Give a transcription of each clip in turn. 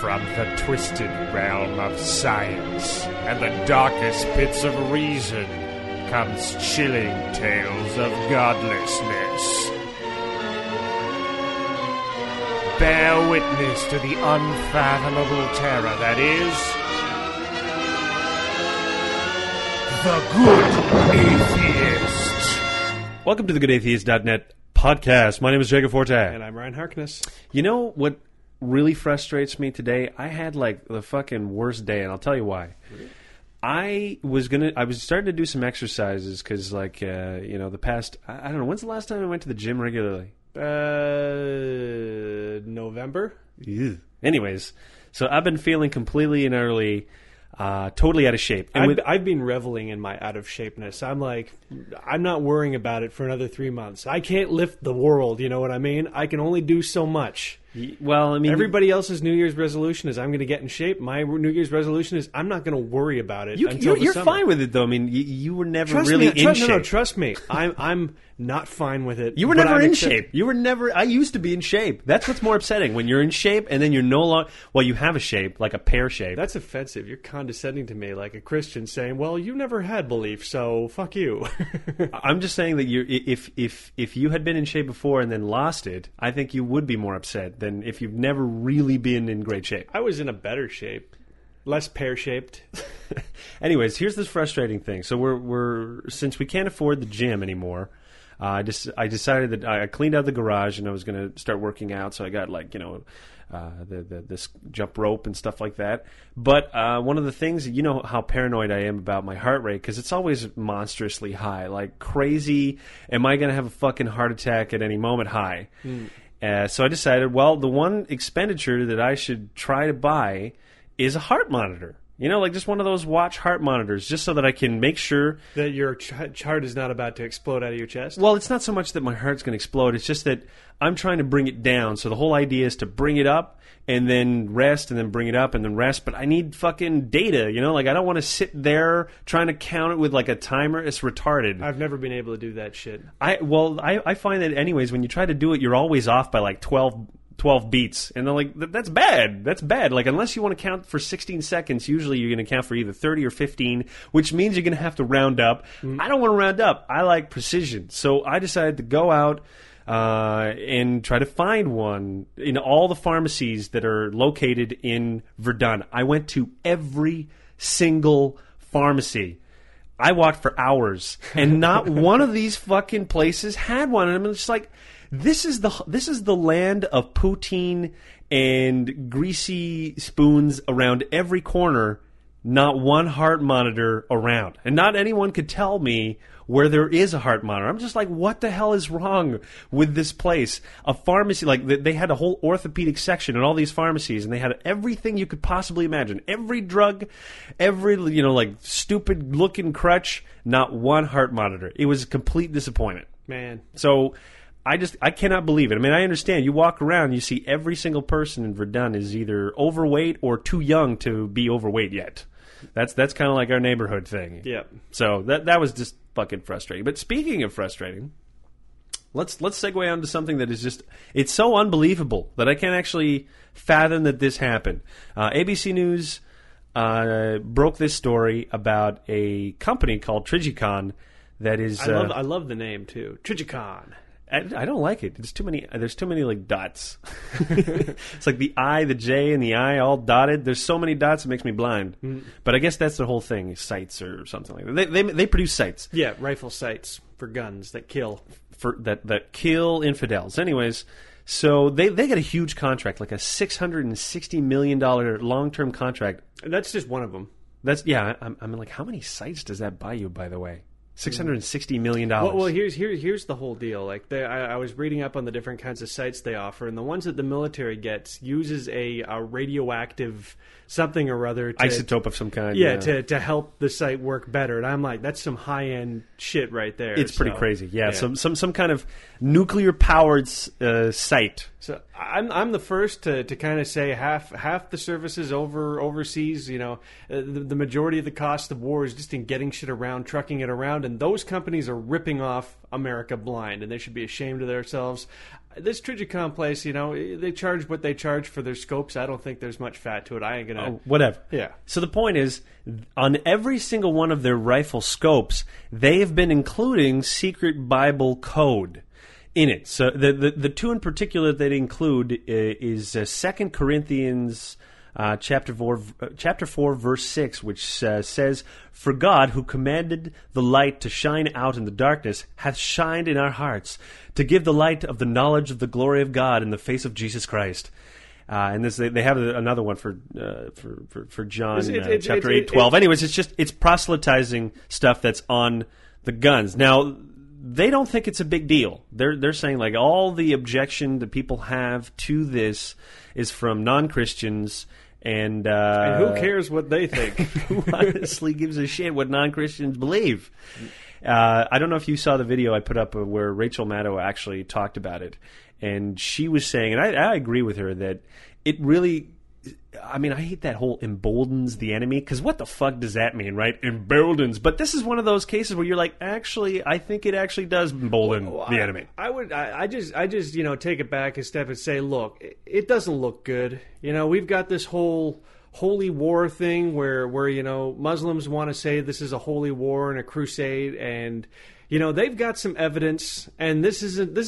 From the twisted realm of science and the darkest pits of reason comes chilling tales of godlessness. Bear witness to the unfathomable terror that is The Good Atheist. Welcome to the GoodAtheist.net podcast. My name is Jacob Forte. And I'm Ryan Harkness. You know what really frustrates me today? I had like the fucking worst day, and I'll tell you why. Really? I was starting to do some exercises because, like, the past, I don't know, when's the last time I went to the gym regularly? November? Ew. Anyways, so I've been feeling completely and utterly, totally out of shape. And I've been reveling in my out of shapeness. I'm like, I'm not worrying about it for another 3 months. I can't lift the world, you know what I mean? I can only do so much. Well, I mean, everybody else's New Year's resolution is I'm going to get in shape. My New Year's resolution is I'm not going to worry about it until the you're summer. Fine with it, though. I mean, you were never Trust really me, in shape. No, trust me. I'm not fine with it. You were never in shape. You were never. I used to be in shape. That's what's more upsetting when you're in shape and then you're no longer. Well, you have a shape, like a pear shape. That's offensive. You're condescending to me, like a Christian saying, "Well, you never had belief, so fuck you." I'm just saying that if you had been in shape before and then lost it, I think you would be more upset than if you've never really been in great shape. I was in a better shape. Less pear-shaped. Anyways, here's this frustrating thing. So we're since we can't afford the gym anymore, I decided that I cleaned out the garage and I was going to start working out. So I got this jump rope and stuff like that. But one of the things, you know how paranoid I am about my heart rate because it's always monstrously high, like crazy. Am I going to have a fucking heart attack at any moment? High. So I decided, well, the one expenditure that I should try to buy is a heart monitor. You know, like just one of those watch heart monitors, just so that I can make sure that your heart is not about to explode out of your chest. Well, it's not so much that my heart's going to explode. It's just that I'm trying to bring it down. So the whole idea is to bring it up and then rest and then bring it up and then rest. But I need fucking data, you know? Like I don't want to sit there trying to count it with like a timer. It's retarded. I've never been able to do that shit. I find that anyways, when you try to do it, you're always off by like 12 beats. And they're like, that's bad. That's bad. Like, unless you want to count for 16 seconds, usually you're going to count for either 30 or 15, which means you're going to have to round up. I don't want to round up. I like precision. So I decided to go out and try to find one in all the pharmacies that are located in Verdun. I went to every single pharmacy. I walked for hours, and not one of these fucking places had one. And I'm just like, this is the land of poutine and greasy spoons around every corner. Not one heart monitor around, and not anyone could tell me where there is a heart monitor. I'm just like, what the hell is wrong with this place? A pharmacy, like they had a whole orthopedic section in all these pharmacies, and they had everything you could possibly imagine. Every drug, every, like stupid looking crutch, not one heart monitor. It was a complete disappointment. Man. So I cannot believe it. I mean, I understand. You walk around, you see every single person in Verdun is either overweight or too young to be overweight yet. That's kind of like our neighborhood thing. Yeah. So that was just fucking frustrating. But speaking of frustrating, let's segue on to something that is just, it's so unbelievable that I can't actually fathom that this happened. ABC News broke this story about a company called Trigicon that is... I love the name, too. Trigicon. I don't like it. There's too many like dots. It's like the I, the J, and the I all dotted. There's so many dots it makes me blind. But I guess that's the whole thing. Sights or something like that. They produce sights. Yeah, rifle sights for guns that kill. That kill infidels. Anyways, so they got a huge contract, like a $660 million long-term contract. That's just one of them. I'm like, how many sights does that buy you, by the way? $660 million. Well, here's the whole deal. Like I was reading up on the different kinds of sites they offer, and the ones that the military gets uses a radioactive something or other, isotope of some kind. Yeah, to help the site work better. And I'm like, that's some high end shit right there. It's pretty crazy. Yeah. Some kind of nuclear powered site. So I'm the first to kind of say half the services overseas. You know, the majority of the cost of war is just in getting shit around, trucking it around, and those companies are ripping off America blind, and they should be ashamed of themselves. this Trijicon place, they charge what they charge for their scopes. I don't think there's much fat to it. I ain't gonna. Oh, whatever. Yeah. So the point is, on every single one of their rifle scopes, they have been including secret Bible code in it. So the two in particular that they include is 2 Corinthians chapter 4, verse 6, which says, "For God, who commanded the light to shine out in the darkness, hath shined in our hearts, to give the light of the knowledge of the glory of God in the face of Jesus Christ." And this, they have another one for John chapter 8:12. Anyways, it's proselytizing stuff that's on the guns. Now, they don't think it's a big deal. They're saying like all the objection that people have to this is from non-Christians. And who cares what they think? Who honestly gives a shit what non-Christians believe? I don't know if you saw the video I put up where Rachel Maddow actually talked about it. And she was saying, and I agree with her, that it really... I mean, I hate that whole emboldens the enemy, because what the fuck does that mean, right? Emboldens. But this is one of those cases where you're like, actually, I think it actually does embolden the enemy. I just take it back a step and say, look, it doesn't look good. We've got this whole holy war thing where Muslims want to say this is a holy war and a crusade, and they've got some evidence, and this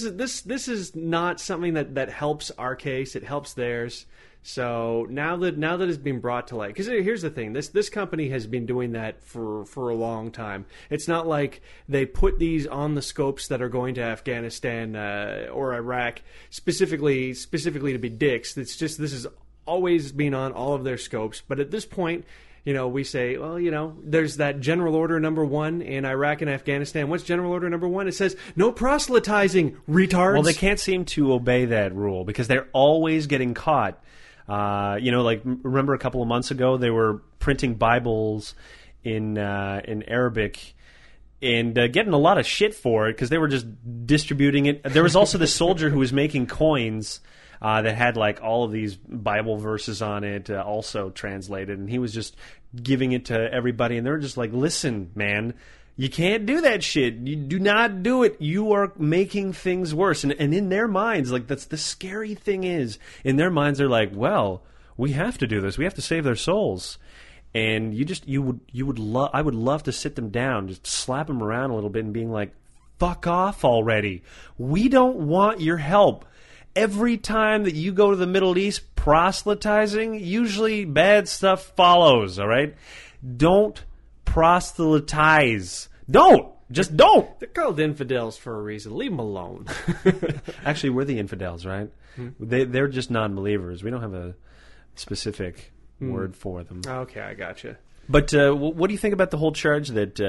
is not something that helps our case. It helps theirs. So now that it's been brought to light, because here's the thing, this company has been doing that for a long time. It's not like they put these on the scopes that are going to Afghanistan or Iraq specifically to be dicks. It's just this has always been on all of their scopes. But at this point, we say, well, there's that General Order number 1 in Iraq and Afghanistan. What's General Order number 1? It says, no proselytizing, retards. Well, they can't seem to obey that rule because they're always getting caught. Remember a couple of months ago, they were printing Bibles in Arabic and getting a lot of shit for it because they were just distributing it. There was also this soldier who was making coins that had like all of these Bible verses on it, also translated, and he was just giving it to everybody, and they were just like, listen, man, you can't do that shit. You do not do it. You are making things worse. And in their minds, like, that's the scary thing is, in their minds, they're like, well, we have to do this. We have to save their souls. And I would love to sit them down, just slap them around a little bit and being like, fuck off already. We don't want your help. Every time that you go to the Middle East proselytizing, usually bad stuff follows, all right? Don't proselytize. Just don't. They're called infidels for a reason. Leave them alone. Actually, we're the infidels, right? They're just non-believers. We don't have a specific word for them. Okay, I gotcha. But what do you think about the whole charge that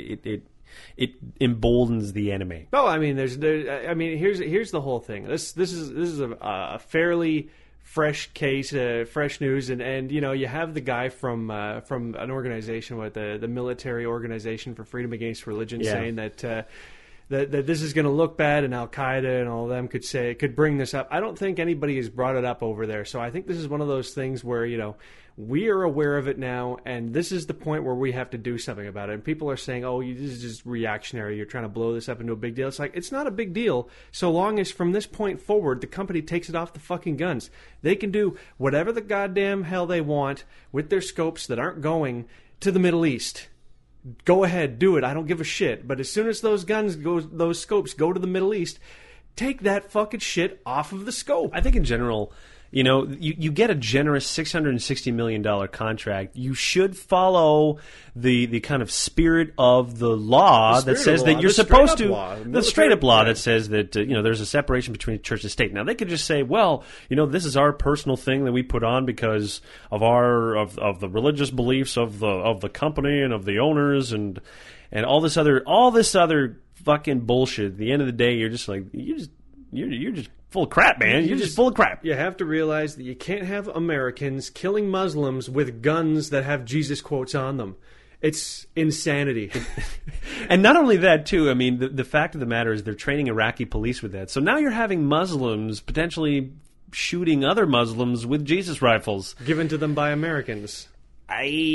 it emboldens the enemy? Oh, I mean, here's the whole thing. This is a fairly fresh case, fresh news, and you have the guy from an organization, the Military Organization for Freedom Against Religion, saying that this is going to look bad, and Al Qaeda and all of them could bring this up. I don't think anybody has brought it up over there, so I think this is one of those things where we are aware of it now, and this is the point where we have to do something about it. And people are saying, oh, this is just reactionary. You're trying to blow this up into a big deal. It's like, it's not a big deal so long as from this point forward, the company takes it off the fucking guns. They can do whatever the goddamn hell they want with their scopes that aren't going to the Middle East. Go ahead, do it. I don't give a shit. But as soon as those scopes go to the Middle East, take that fucking shit off of the scope. I think in general, you get a generous $660 million contract. You should follow the kind of spirit of the law that says that you're supposed to. The straight up law that says that there's a separation between church and state. Now they could just say, well, this is our personal thing that we put on because of of the religious beliefs of the company and of the owners and all this other fucking bullshit. At the end of the day, you're just like you're just full of crap, man. You're just full of crap. You have to realize that you can't have Americans killing Muslims with guns that have Jesus quotes on them. It's insanity. And not only that, too, I mean, the fact of the matter is they're training Iraqi police with that. So now you're having Muslims potentially shooting other Muslims with Jesus rifles. Given to them by Americans.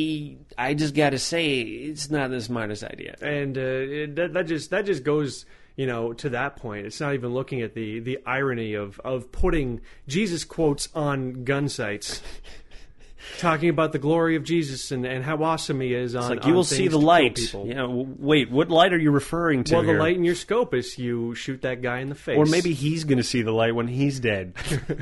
I just got to say, it's not the smartest idea. And that just goes... to that point. It's not even looking at the irony of putting Jesus quotes on gun sites. Talking about the glory of Jesus and how awesome he is on. It's like you will see the light. Wait, what light are you referring to? Well, the here? light in your scope is you shoot that guy in the face, or maybe he's going to see the light when he's dead.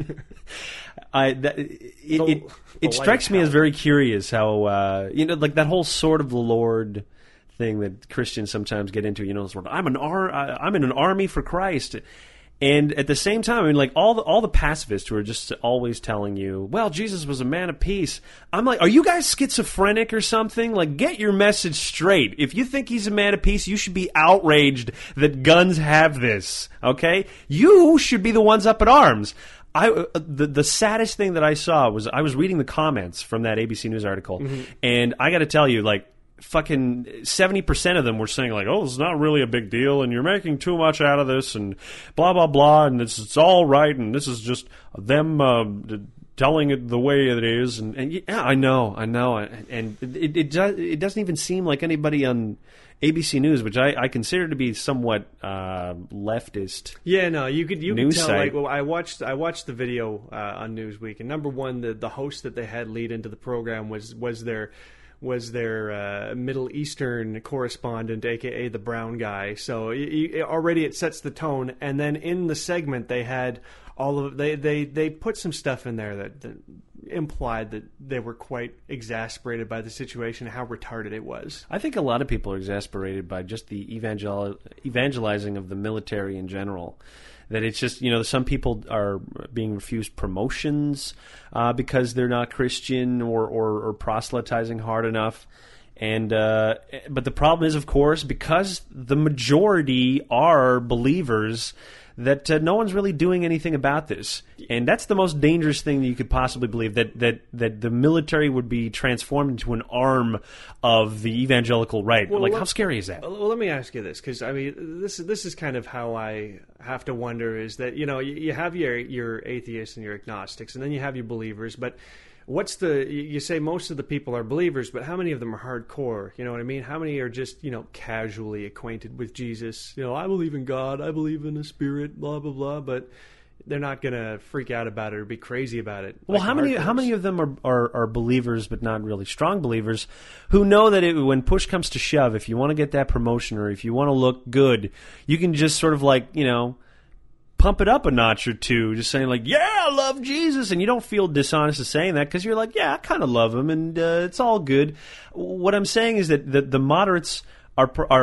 It strikes me as very curious how like that whole sword of the Lord thing that Christians sometimes get into. Sort of, I'm in an army for Christ. And at the same time, I mean, like all the pacifists who are just always telling you, well, Jesus was a man of peace. I'm like, are you guys schizophrenic or something? Like, get your message straight. If you think he's a man of peace, you should be outraged that guns have this, okay? You should be the ones up in arms. The saddest thing that I saw was I was reading the comments from that ABC News article, and I got to tell you, like, fucking 70% of them were saying like, oh, it's not really a big deal and you're making too much out of this and blah, blah, blah, and it's all right and this is just them telling it the way it is. And yeah, I know. And it doesn't even seem like anybody on ABC News, which I consider to be somewhat leftist. Yeah, no, you could tell. Site. Like, well, I watched the video on Newsweek, and number one, the host that they had lead into the program was their Middle Eastern correspondent, aka the brown guy. So already it sets the tone. And then in the segment, they had they put some stuff in there that implied that they were quite exasperated by the situation, how retarded it was. I think a lot of people are exasperated by just the evangelizing of the military in general. That it's just, some people are being refused promotions because they're not Christian or proselytizing hard enough. And but the problem is, of course, because the majority are believers, that no one's really doing anything about this. And that's the most dangerous thing that you could possibly believe, that the military would be transformed into an arm of the evangelical right. Well, how scary is that? Well, let me ask you this, because, I mean, this is kind of how I have to wonder, is that, you have your atheists and your agnostics, and then you have your believers, but you say most of the people are believers, but how many of them are hardcore? You know what I mean? How many are just, casually acquainted with Jesus? I believe in God, I believe in a spirit, blah, blah, blah, but they're not going to freak out about it or be crazy about it. Well, how many of them are believers, but not really strong believers, who know that when push comes to shove, if you want to get that promotion or if you want to look good, you can just sort of like, pump it up a notch or two, just saying like, yeah, I love Jesus, and you don't feel dishonest in saying that because you're like, yeah, I kind of love him, and it's all good. What I'm saying is that the moderates are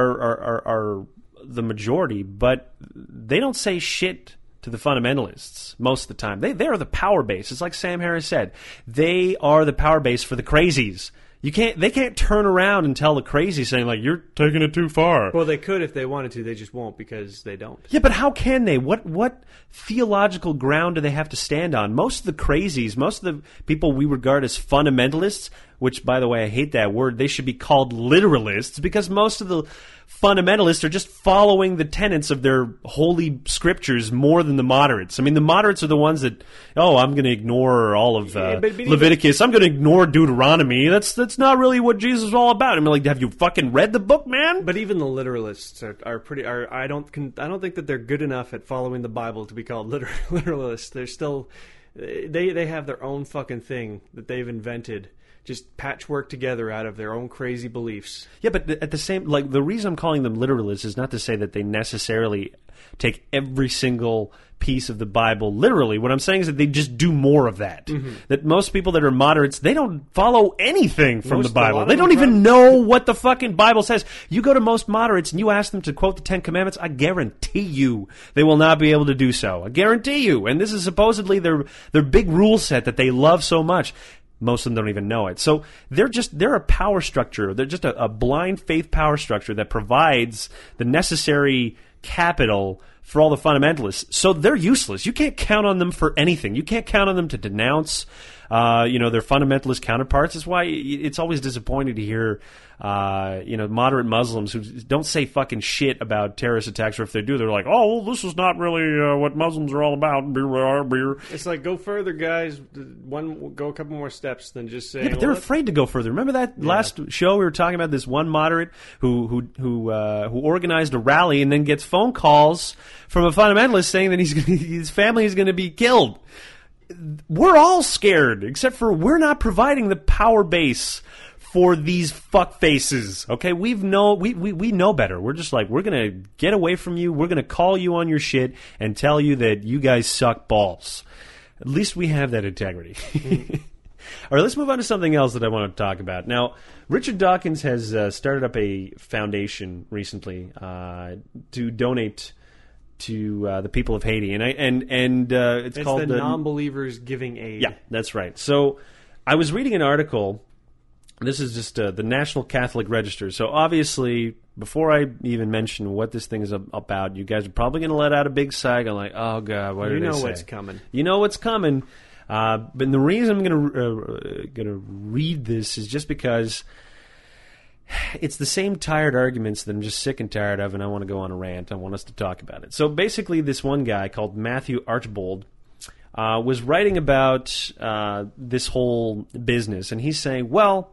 the majority, but they don't say shit to the fundamentalists most of the time. They are the power base. It's like Sam Harris said. They are the power base for the crazies. They can't turn around and tell the crazy saying like, you're taking it too far. Well, they could if they wanted to. They just won't because they don't. Yeah, but how can they? What theological ground do they have to stand on? Most of the crazies, most of the people we regard as fundamentalists, which, by the way, I hate that word. They should be called literalists because most of the fundamentalists are just following the tenets of their holy scriptures more than the moderates. I mean, the moderates are the ones that, I'm going to ignore all of Leviticus. I'm going to ignore Deuteronomy. That's not really what Jesus is all about. I mean, like, have you fucking read the book, man? But even the literalists are pretty. I don't think that they're good enough at following the Bible to be called literalists. They're still they have their own fucking thing that they've invented. Just patchwork together out of their own crazy beliefs. Yeah, but at the same, like, the reason I'm calling them literalists is not to say that they necessarily take every single piece of the Bible literally. What I'm saying is that they just do more of that. Mm-hmm. That most people that are moderates, they don't follow anything from the Bible. They don't even know what the fucking Bible says. You go to most moderates and you ask them to quote the Ten Commandments, I guarantee you they will not be able to do so. I guarantee you. And this is supposedly their big rule set that they love so much. Most of them don't even know it. So they're a power structure. They're just a blind faith power structure that provides the necessary capital for all the fundamentalists. So they're useless. You can't count on them for anything. You can't count on them to denounce their fundamentalist counterparts. That's why it's always disappointing to hear, moderate Muslims who don't say fucking shit about terrorist attacks, or if they do, they're like, oh, well, this is not really what Muslims are all about. Beer. It's like, go further, guys. Go a couple more steps than just saying. Yeah, but they're afraid to go further. Remember that last show we were talking about this one moderate who organized a rally and then gets phone calls from a fundamentalist saying that his family is going to be killed. We're all scared, except for we're not providing the power base for these fuck faces. Okay, we know better. We're just like, we're gonna get away from you. We're gonna call you on your shit and tell you that you guys suck balls. At least we have that integrity. All right, let's move on to something else that I want to talk about. Now, Richard Dawkins has started up a foundation recently to donate to the people of Haiti, and it's called the Non-Believers Giving Aid. Yeah, that's right. So I was reading an article. This is just the National Catholic Register. So obviously, before I even mention what this thing is about, you guys are probably going to let out a big sigh. I'm like, oh God, what did they say? You know what's coming. You know what's coming. But the reason I'm going to read this is just because it's the same tired arguments that I'm just sick and tired of, and I want to go on a rant. I want us to talk about it. So basically, this one guy called Matthew Archbold was writing about this whole business, and he's saying, well,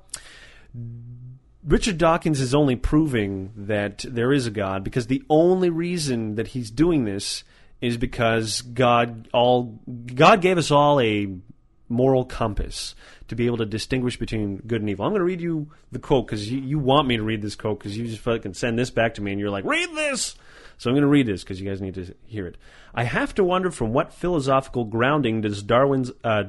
Richard Dawkins is only proving that there is a God because the only reason that he's doing this is because God gave us all a moral compass to be able to distinguish between good and evil. I'm going to read you the quote because you want me to read this quote because you just fucking send this back to me and you're like, read this! So I'm going to read this because you guys need to hear it. I have to wonder from what philosophical grounding does Dawkins'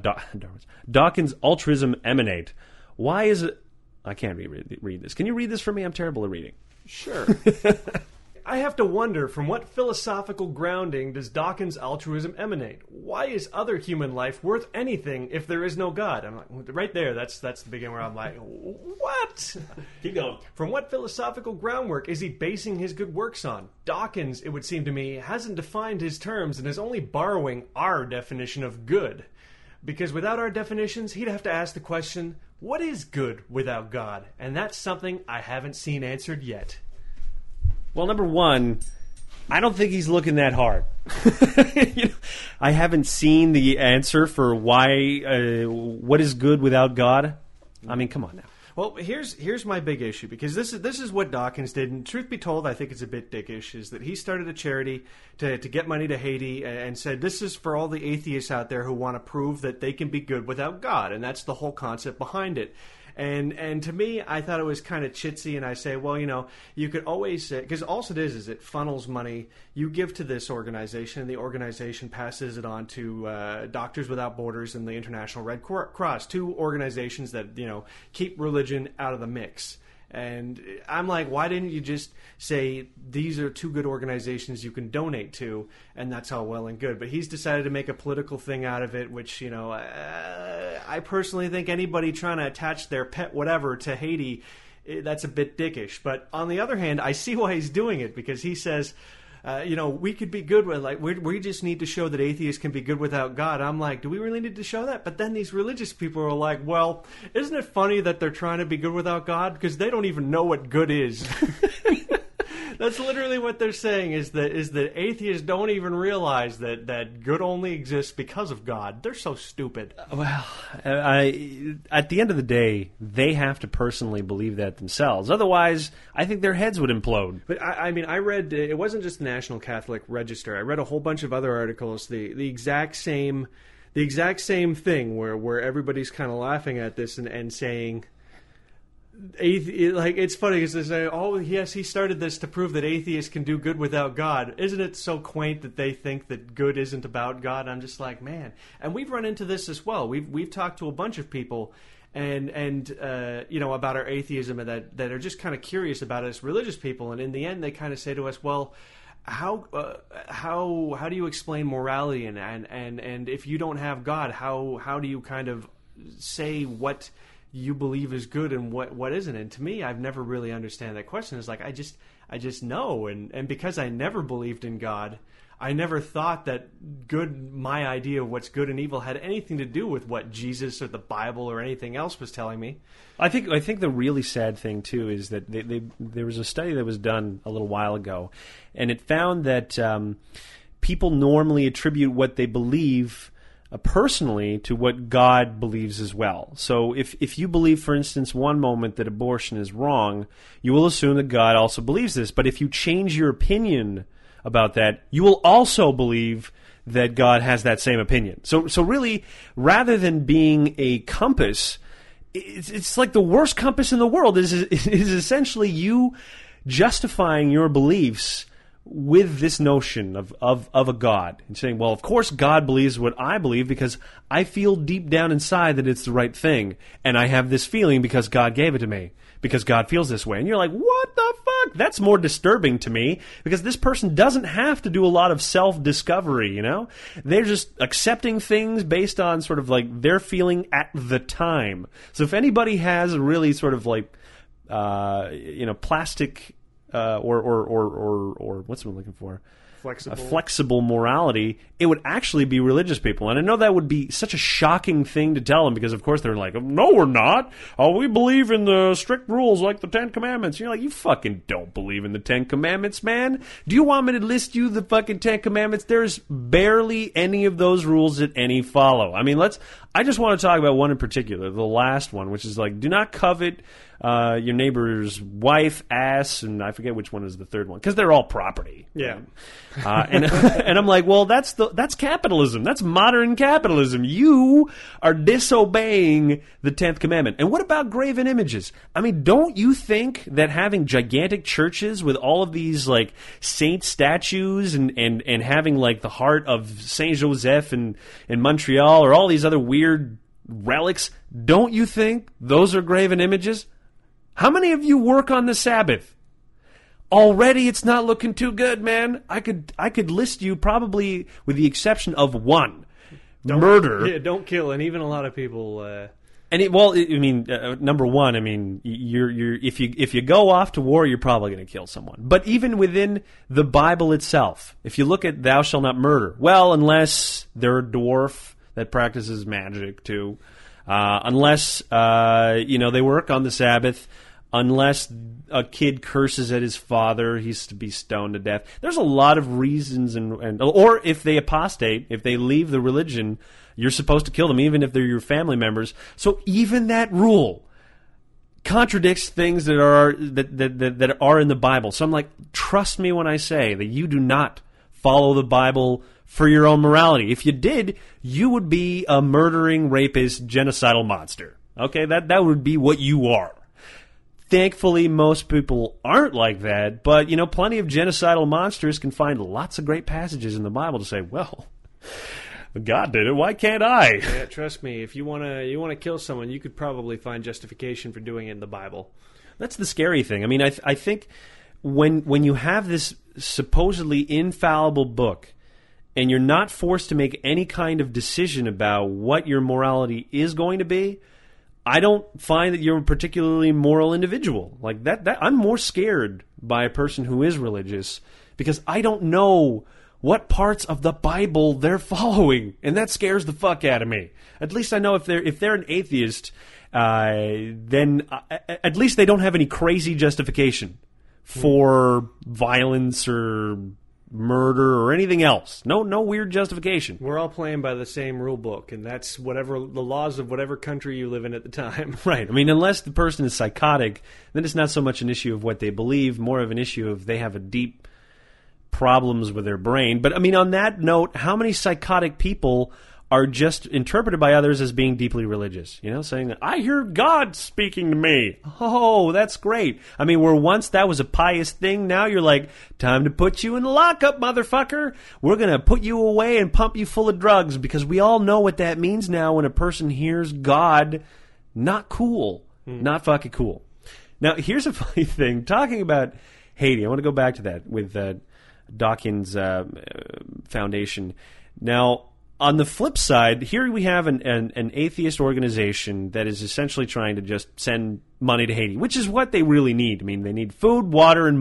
altruism emanate? Why is it... I can't read this. Can you read this for me? I'm terrible at reading. Sure. I have to wonder from what philosophical grounding does Dawkins' altruism emanate? Why is other human life worth anything if there is no God? I'm like, right there, that's the beginning where I'm like, what? Keep going. From what philosophical groundwork is he basing his good works on? Dawkins, it would seem to me, hasn't defined his terms and is only borrowing our definition of good. Because without our definitions, he'd have to ask the question, what is good without God? And that's something I haven't seen answered yet. Well, number one, I don't think he's looking that hard. I haven't seen the answer for why, what is good without God. I mean, come on now. Well, here's my big issue, because this is what Dawkins did, and truth be told, I think it's a bit dickish, is that he started a charity to get money to Haiti and said, this is for all the atheists out there who want to prove that they can be good without God, and that's the whole concept behind it. And to me, I thought it was kind of chitsy, and I say, well, you could always say, because all it is it funnels money. You give to this organization, and the organization passes it on to Doctors Without Borders and the International Red Cross, two organizations that, keep religion out of the mix. And I'm like, why didn't you just say these are two good organizations you can donate to, and that's all well and good. But he's decided to make a political thing out of it, which, I personally think anybody trying to attach their pet whatever to Haiti, that's a bit dickish. But on the other hand, I see why he's doing it, because he says, we could be good with, we just need to show that atheists can be good without God. I'm like, do we really need to show that? But then these religious people are like, well, isn't it funny that they're trying to be good without God? Because they don't even know what good is. That's literally what they're saying, is that atheists don't even realize that good only exists because of God. They're so stupid. Well, at the end of the day, they have to personally believe that themselves. Otherwise, I think their heads would implode. But I read, it wasn't just the National Catholic Register. I read a whole bunch of other articles, the exact same thing, where everybody's kind of laughing at this and saying... it's funny because they say, oh yes, he started this to prove that atheists can do good without God. Isn't it so quaint that they think that good isn't about God? I'm just like, man. And we've run into this as well. We've talked to a bunch of people and about our atheism, and that are just kind of curious about it as religious people. And in the end, they kind of say to us, well, how do you explain morality and if you don't have God, how do you kind of say what you believe is good and what isn't? And to me, I've never really understand that question. It's like I just know, and because I never believed in God, I never thought that my idea of what's good and evil had anything to do with what Jesus or the Bible or anything else was telling me. I think the really sad thing too is that there was a study that was done a little while ago, and it found that people normally attribute what they believe personally to what God believes as well. So if you believe, for instance, one moment that abortion is wrong, you will assume that God also believes this. But if you change your opinion about that, you will also believe that God has that same opinion. So really, rather than being a compass, it's like the worst compass in the world. It is essentially you justifying your beliefs with this notion of a God and saying, well, of course God believes what I believe because I feel deep down inside that it's the right thing, and I have this feeling because God gave it to me, because God feels this way. And you're like, what the fuck? That's more disturbing to me, because this person doesn't have to do a lot of self-discovery, you know? They're just accepting things based on sort of like their feeling at the time. So if anybody has a really sort of like, plastic or what's what I'm looking for? Flexible. A flexible morality, it would actually be religious people. And I know that would be such a shocking thing to tell them, because of course they're like, no, we're not. Oh, we believe in the strict rules like the Ten Commandments. And you're like, you fucking don't believe in the Ten Commandments, man. Do you want me to list you the fucking Ten Commandments? There's barely any of those rules that any follow. I mean, I just want to talk about one in particular, the last one, which is like, do not covet your neighbor's wife, ass, and I forget which one is the third one, because they're all property. Yeah. And I'm like, well, that's capitalism. That's modern capitalism. You are disobeying the 10th commandment. And what about graven images? I mean, don't you think that having gigantic churches with all of these like saint statues and having like the heart of Saint Joseph in Montreal or all these other weird relics, don't you think those are graven images? How many of you work on the Sabbath? Already it's not looking too good, man. I could list you, probably with the exception of one. Murder. Yeah, don't kill. And even a lot of people... number one, I mean, you're if you go off to war, you're probably going to kill someone. But even within the Bible itself, if you look at thou shalt not murder, well, unless they're a dwarf that practices magic too, unless they work on the Sabbath, unless a kid curses at his father, he's to be stoned to death. There's a lot of reasons, or if they apostate, if they leave the religion, you're supposed to kill them, even if they're your family members. So even that rule contradicts things that are in the Bible. So I'm like, trust me when I say that you do not follow the Bible for your own morality. If you did, you would be a murdering, rapist, genocidal monster. Okay, that would be what you are. Thankfully, most people aren't like that, but, plenty of genocidal monsters can find lots of great passages in the Bible to say, well, God did it, why can't I? Yeah, trust me, if you want to kill someone, you could probably find justification for doing it in the Bible. That's the scary thing. I mean, I think when you have this supposedly infallible book, and you're not forced to make any kind of decision about what your morality is going to be, I don't find that you're a particularly moral individual. Like that I'm more scared by a person who is religious, because I don't know what parts of the Bible they're following, and that scares the fuck out of me. At least I know if they're an atheist, then at least they don't have any crazy justification for violence or murder or anything else. No weird justification. We're all playing by the same rule book, and that's whatever the laws of whatever country you live in at the time. Right. I mean, unless the person is psychotic, then it's not so much an issue of what they believe, more of an issue of they have a deep problems with their brain. But I mean, on that note, how many psychotic people are just interpreted by others as being deeply religious, saying, I hear God speaking to me. Oh, that's great. I mean, where once that was a pious thing, now you're like, time to put you in lockup, motherfucker. We're going to put you away and pump you full of drugs, because we all know what that means now when a person hears God. Not cool. Not fucking cool. Now, here's a funny thing. Talking about Haiti, I want to go back to that with Dawkins Foundation. Now, on the flip side, here we have an atheist organization that is essentially trying to just send money to Haiti, which is what they really need. I mean, they need food, water, and money.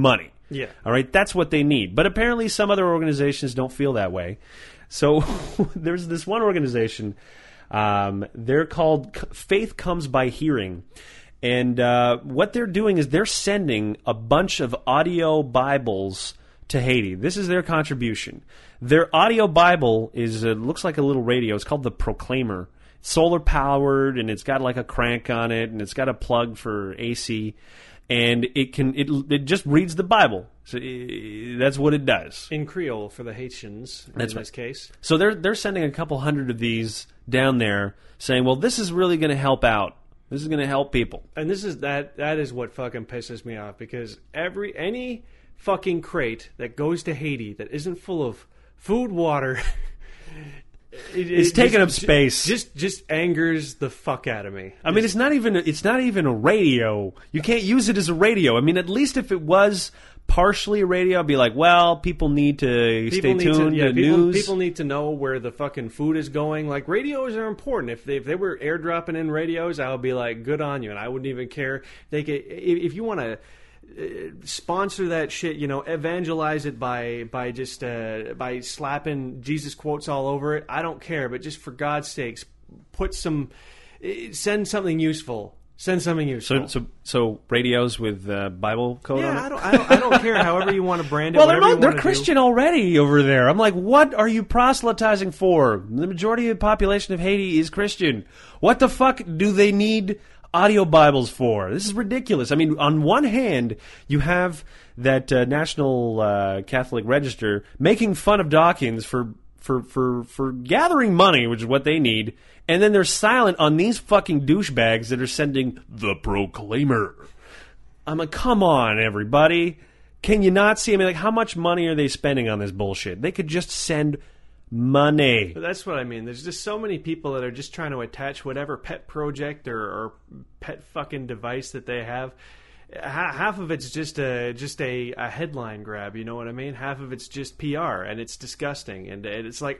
Yeah. All right, that's what they need. But apparently some other organizations don't feel that way. So there's this one organization, they're called Faith Comes by Hearing. And what they're doing is they're sending a bunch of audio Bibles to Haiti. This is their contribution. Their audio Bible looks like a little radio. It's called the Proclaimer. It's solar powered, and it's got like a crank on it, and it's got a plug for AC. And it just reads the Bible. So that's what it does. In Creole for the Haitians, in this case. So they're sending a couple hundred of these down there saying, well, this is really going to help out. This is going to help people. And that is what fucking pisses me off, because any fucking crate that goes to Haiti that isn't full of food, water... It's taking up space. Just angers the fuck out of me. I mean, it's not even a radio. You can't use it as a radio. I mean, at least if it was partially a radio, I'd be like, well, people need to stay tuned to news. People need to know where the fucking food is going. Like, radios are important. If they were airdropping in radios, I would be like, good on you, and I wouldn't even care. If you want to sponsor that shit, evangelize it by slapping Jesus quotes all over it. I don't care, but just for God's sakes, send something useful. Send something useful. So radios with Bible code on it? I don't care. However you want to brand it. Well, they're Christian already over there. I'm like, what are you proselytizing for? The majority of the population of Haiti is Christian. What the fuck do they need audio Bibles for? This is ridiculous. I mean, on one hand, you have that National Catholic Register making fun of Dawkins for gathering money, which is what they need, and then they're silent on these fucking douchebags that are sending the Proclaimer. I'm like, come on, everybody. Can you not see? I mean, like, how much money are they spending on this bullshit? They could just send money. But that's what I mean. There's just so many people that are just trying to attach whatever pet project or pet fucking device that they have. Half of it's just a headline grab, you know what I mean? Half of it's just PR, and it's disgusting. And it's like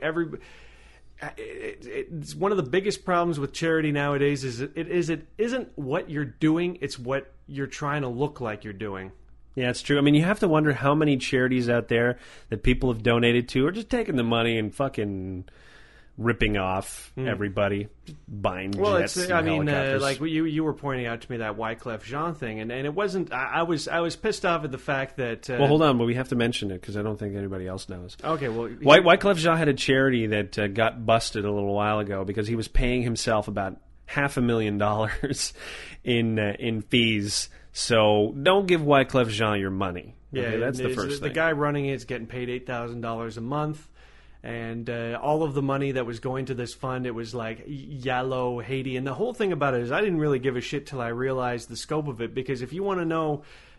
it's one of the biggest problems with charity nowadays is it isn't what you're doing, it's what you're trying to look like you're doing. Yeah, it's true. I mean, you have to wonder how many charities out there that people have donated to are just taking the money and fucking ripping off everybody, just buying jets and helicopters. Like you were pointing out to me that Wyclef Jean thing, and it wasn't. I was pissed off at the fact that. Well, hold on, but we have to mention it because I don't think anybody else knows. Okay, well, Wyclef Jean had a charity that got busted a little while ago because he was paying himself about $500,000 in fees. So don't give Wyclef Jean your money. Yeah, okay, that's the first thing. The guy running it's getting paid $8,000 a month, and all of the money that was going to this fund, it was like Yellow Haiti. And the whole thing about it is I didn't really give a shit till I realized the scope of it, because if you want to know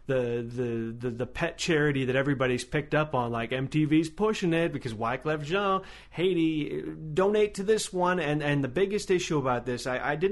the pet charity that everybody's picked up on, like MTV's pushing it because Wyclef Jean, Haiti, donate to this one, and the biggest issue about this,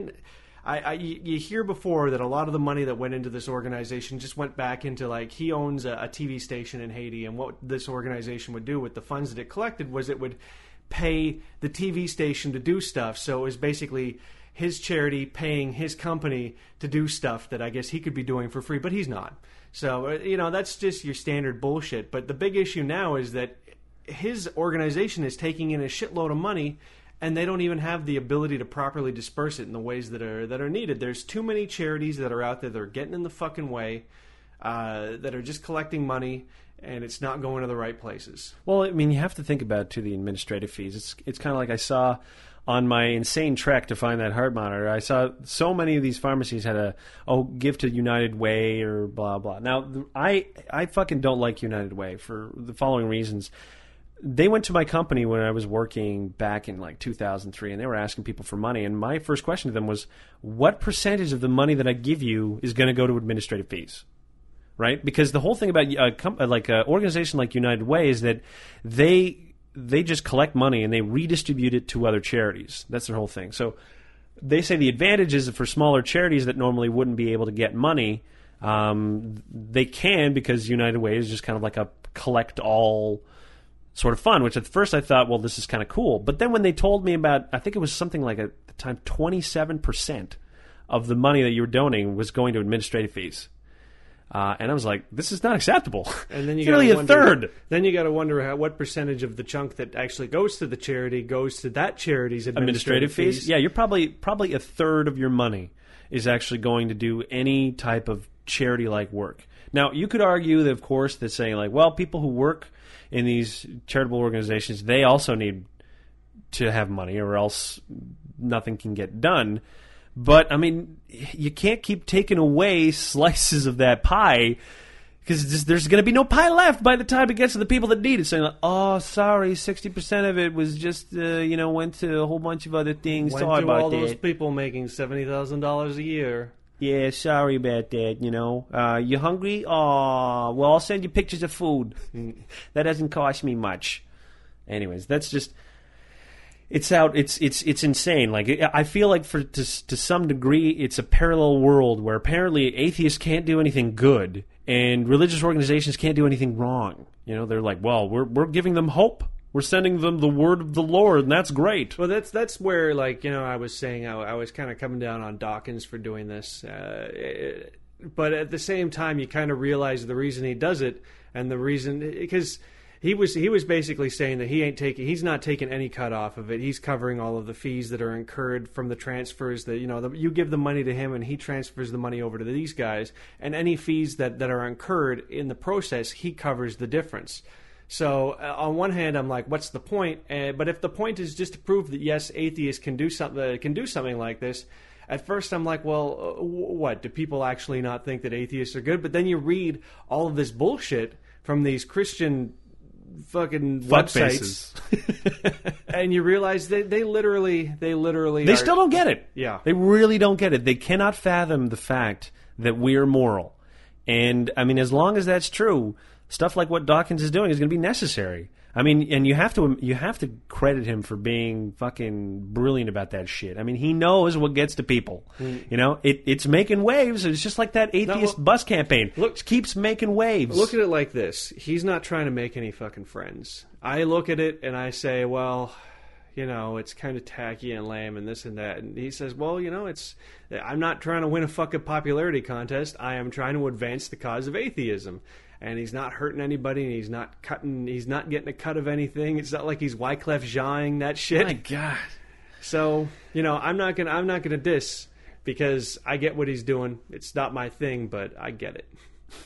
you hear before that a lot of the money that went into this organization just went back into, like, he owns a TV station in Haiti, and what this organization would do with the funds that it collected was it would pay the TV station to do stuff. So it was basically his charity paying his company to do stuff that I guess he could be doing for free, but he's not. So, that's just your standard bullshit. But the big issue now is that his organization is taking in a shitload of money, and they don't even have the ability to properly disperse it in the ways that are needed. There's too many charities that are out there that are getting in the fucking way, that are just collecting money, and it's not going to the right places. Well, I mean, you have to think about, too, the administrative fees. It's kind of like I saw on my insane trek to find that heart monitor. I saw so many of these pharmacies had give to United Way or blah, blah. Now, I fucking don't like United Way for the following reasons. They went to my company when I was working back in like 2003, and they were asking people for money. And my first question to them was, what percentage of the money that I give you is going to go to administrative fees? Right? Because the whole thing about an organization like United Way is that they just collect money and they redistribute it to other charities. That's their whole thing. So they say the advantage is for smaller charities that normally wouldn't be able to get money, they can, because United Way is just kind of like a collect-all sort of fun, which at first I thought, well, this is kind of cool. But then when they told me about, I think it was something like at the time 27% of the money that you were donating was going to administrative fees. And I was like, this is not acceptable. And then you it's nearly a third. Then you got to wonder what percentage of the chunk that actually goes to the charity goes to that charity's administrative fees. Yeah, you're probably a third of your money is actually going to do any type of charity-like work. Now, you could argue that, of course, that saying like, well, people who work in these charitable organizations, they also need to have money, or else nothing can get done. But, I mean, you can't keep taking away slices of that pie, because there's going to be no pie left by the time it gets to the people that need it. Saying, like, oh, sorry, 60% of it was just, went to a whole bunch of other things. Went sorry to about all that. those people making $70,000 a year. Yeah, sorry about that, You hungry? Oh, well, I'll send you pictures of food. That doesn't cost me much. Anyways, that's just... It's insane. Like, I feel like to some degree, it's a parallel world where apparently atheists can't do anything good and religious organizations can't do anything wrong. They're like, well, we're giving them hope. We're sending them the word of the Lord, and that's great. Well, that's where, like, I was saying I was kind of coming down on Dawkins for doing this. But at the same time, you kind of realize the reason he does it, and the reason, because he was basically saying that he's not taking any cut off of it. He's covering all of the fees that are incurred from the transfers that, you give the money to him and he transfers the money over to these guys, and any fees that are incurred in the process, he covers the difference. So on one hand, I'm like, what's the point? But if the point is just to prove that yes, atheists can do something like this, at first I'm like, well, what? Do people actually not think that atheists are good? But then you read all of this bullshit from these Christian fucking websites, and you realize they literally still don't get it. Yeah, they really don't get it. They cannot fathom the fact that we are moral, and I mean, as long as that's true, stuff like what Dawkins is doing is going to be necessary. I mean, and you have to credit him for being fucking brilliant about that shit. I mean, he knows what gets to people. It's making waves. It's just like that atheist bus campaign. It keeps making waves. Look at it like this. He's not trying to make any fucking friends. I look at it and I say, well, it's kind of tacky and lame and this and that. And he says, well, I'm not trying to win a fucking popularity contest. I am trying to advance the cause of atheism. And he's not hurting anybody, and he's not getting a cut of anything. It's not like he's Wyclef Jeaning that shit. My God. So, I'm not gonna diss, because I get what he's doing. It's not my thing, but I get it.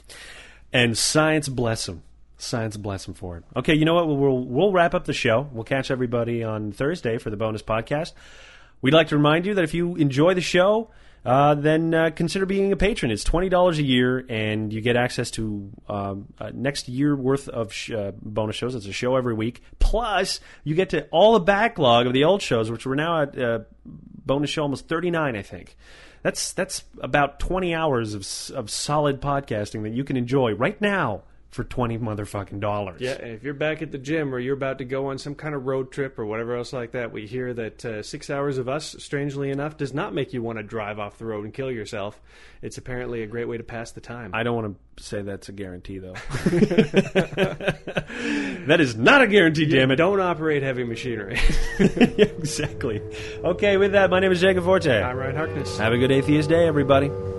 And science bless him. Science bless him for it. Okay, you know what? We'll wrap up the show. We'll catch everybody on Thursday for the bonus podcast. We'd like to remind you that if you enjoy the show, then consider being a patron. It's $20 a year, and you get access to next year worth of bonus shows. It's a show every week. Plus, you get to all the backlog of the old shows, which we're now at bonus show almost 39, I think. That's about 20 hours of solid podcasting that you can enjoy right now for $20 motherfucking dollars. Yeah, and if you're back at the gym or you're about to go on some kind of road trip or whatever else like that, we hear that 6 hours of us, strangely enough, does not make you want to drive off the road and kill yourself. It's apparently a great way to pass the time. I don't want to say that's a guarantee, though. That is not a guarantee, damn it. Don't operate heavy machinery. Exactly. Okay, with that, my name is Jacob Forte. I'm Ryan Harkness. Have a good atheist day, everybody.